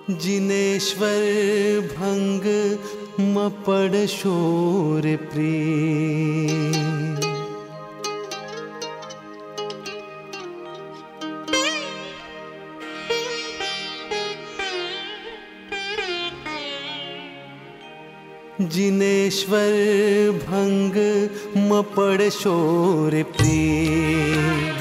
जिनेश्वर भंग मपड़ शोर प्रिय। जिनेश्वर भंग मपड़ शोर प्रिय।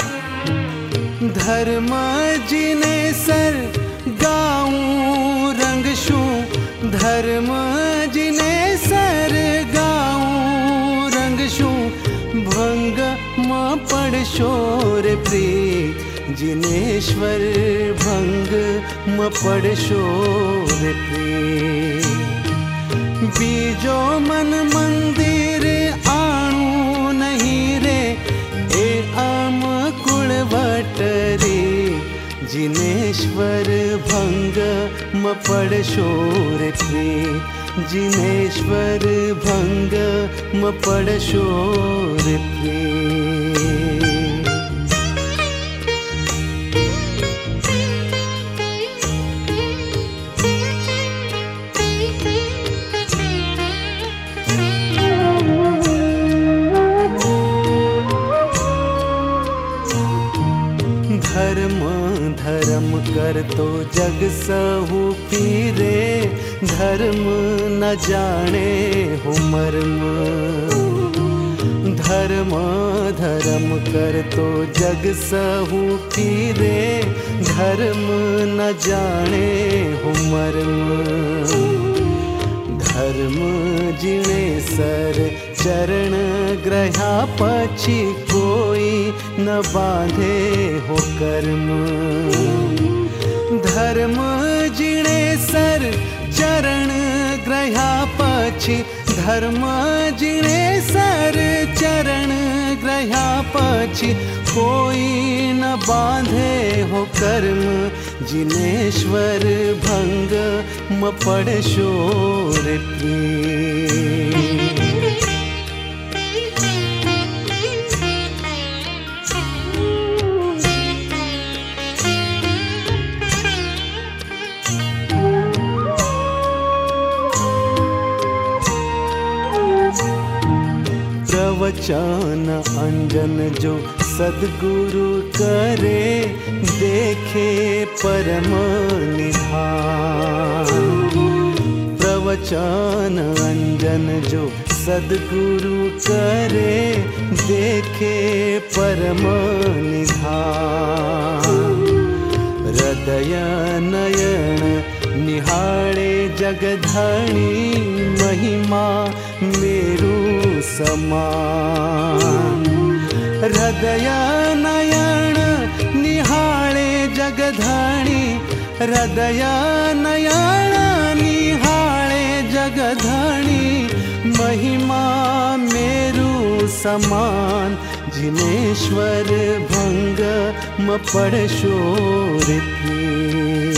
धर्म जिने सर गाऊं रंग शू। धर्म जिने सर गाऊं रंग शू। भंग मपड़ शोर प्रिय। जिनेश्वर भंग मपड़ शोर प्रिय। बीजो मन मंदिर आणू नहीं रे ए आम कुलवटरी। जिनेश्वर भंग मपड़ शोर प्रिय। जिनेश्वर भंग मपड़ शोर प्रिय। धर्म धर्म कर तो जग सहु पीरे। धर्म न जाने हो मर्म। धर्म धर्म कर तो जग सहु पीरे। धर्म न जाने हो मर्म। धर्म जिने सर चरण ग्रहा पछी कोई न बांधे हो कर्म। धर्म जिने सर चरण ग्रहा पछी। धर्म जिने सर चरण ग्रहा पछी कोई न बांधे हो कर्म। जिनेश्वर भंग मपड़ शोर प्रिय। प्रवचन अंजन जो सद्गुरु करे। देखे परम निधान। प्रवचन अंजन जो सद्गुरु करे। देखे परम निधान। हृदय नयन निहाळे जगधणी। महिमा मेरु समान। हृदय नयन निहाळे जगधणी। हृदय नयन निहाळे जगधणी। महिमा मेरु समान। जिनेश्वर भंग मपड़ शोर प्रिय।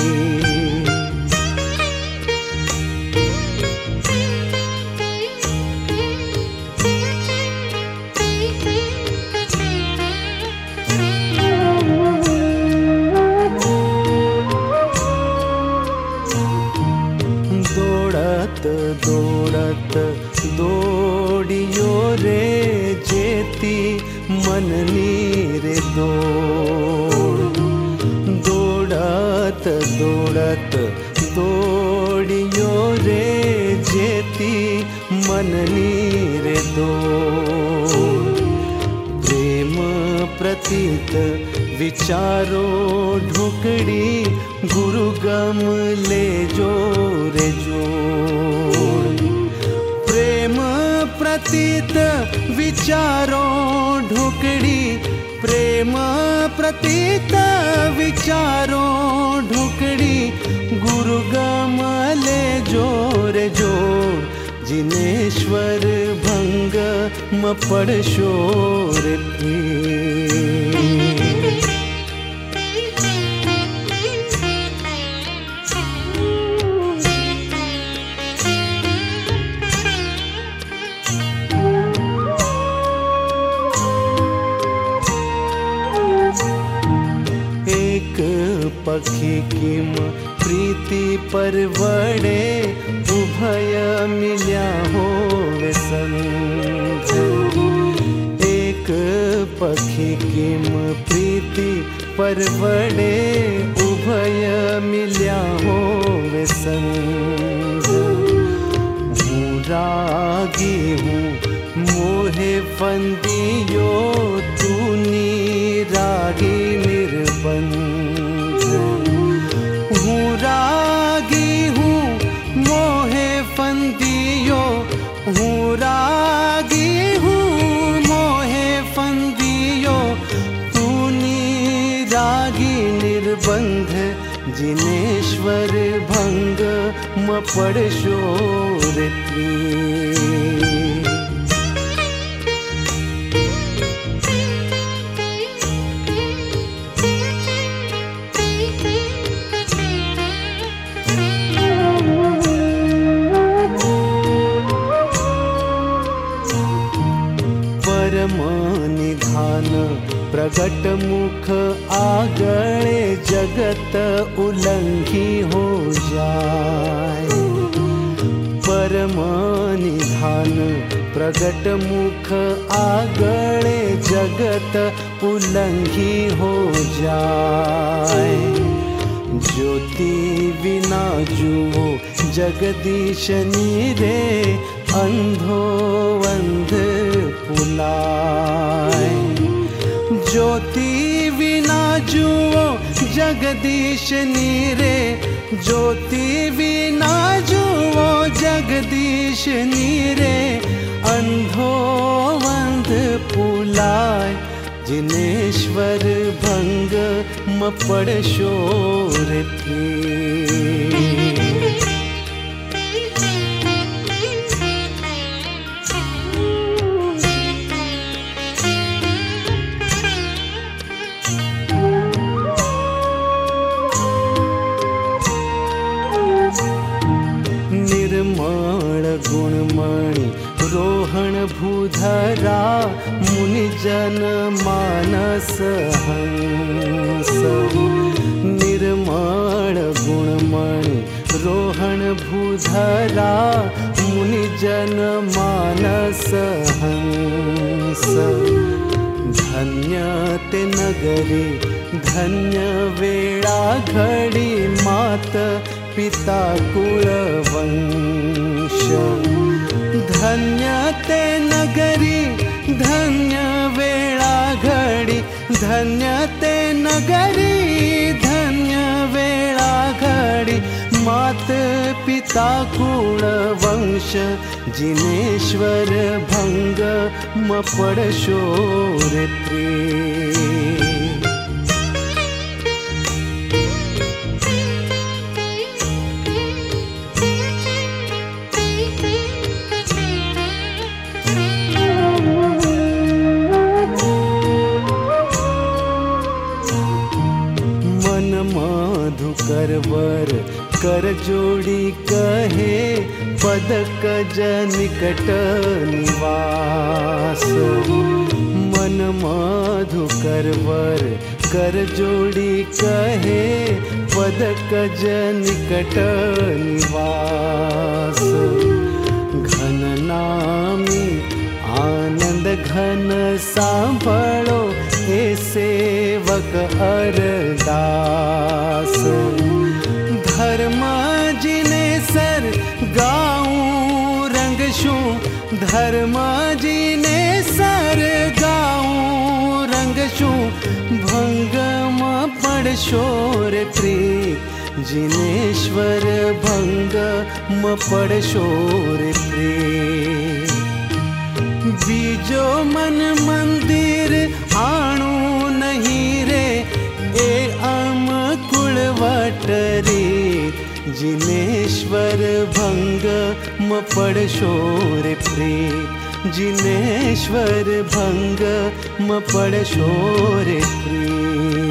दौड़त दौड़ियो रे जेती मननी रे दौड़। दौड़त दौड़त दौड़ियो रे जेती मननी रे दौड़। प्रेम प्रतीत विचारो ढुकड़ी। गुरु गम ले जो रे जोड़। प्रेम प्रतीत विचारो ढुकड़ी। प्रेम प्रतीत विचारो ढुकड़ी। गुरु गम ले जोर जोड़। जिनेश्वर भंग मपड़ शोर प्रिय। पखी किम प्रीति परवड़े उभय मिल्या होवे संग। एक पखी किम प्रीति परवड़े उभय मिल्या होवे संग। हूँ रागी हूँ मोहे फंदियो तूनी रागी निर्बंध। हूँ रागी हूँ मोहे फंदियो, हूँ रागी हूँ मोहे फंदियो तूनी रागी निर्बंध। जिनेश्वर भंग म पड़शो ऋत्री। निधान प्रगट मुख आगळे जगत उल्लंघी हो जाए। परम निधान प्रगट मुख आगळे जगत उल्लंघी हो जाए। ज्योति बिना जुओ जगदीश नीरे अंधो अंध पुलाय। ज्योति बिना जुओ जगदीश नीरे, ज्योति बिना जुओ जगदीश नीरे अंधो अंध पुलाय। जिनेश्वर भंग म पड़शो ऋत्री। निर्मल गुणमणि रोहण भूधरा मुनिजन मानस हंस। निर्मल गुणमणि रोहण भूधरा मुनिजन मानस हंस। धन्य ते नगरी धन्य वेळा घडी मात पिता कुलवंश। धन्य ते नगरी धन्य वेळा घडी, धन्य ते नगरी धन्य वेळा घडी मात पिता कुलवंश। जिनेश्वर भंग म पड़शो ऋत्री। मधुकरवर कर जोड़ी कहे पदकज निकट निवास। मन मधुकरवर कर जोड़ी कहे पदकज निकट निवास। घन नामी आनंद घन सांभळो हे सेवक अरदास। धर्म जिने सर गाऊं रंग शू, धर्म जिने सर गाऊं रंग शू भंग म पड़शो ऋत्री। जिनेश्वर भंग म पड़शो ऋत्री। बीजो मन मंदिर आणू नहीं रे ए अमकुलवटरी। जिनेश्वर भंग म पड़शो ऋत्री। जिनेश्वर भंग म पड़शो ऋत्री।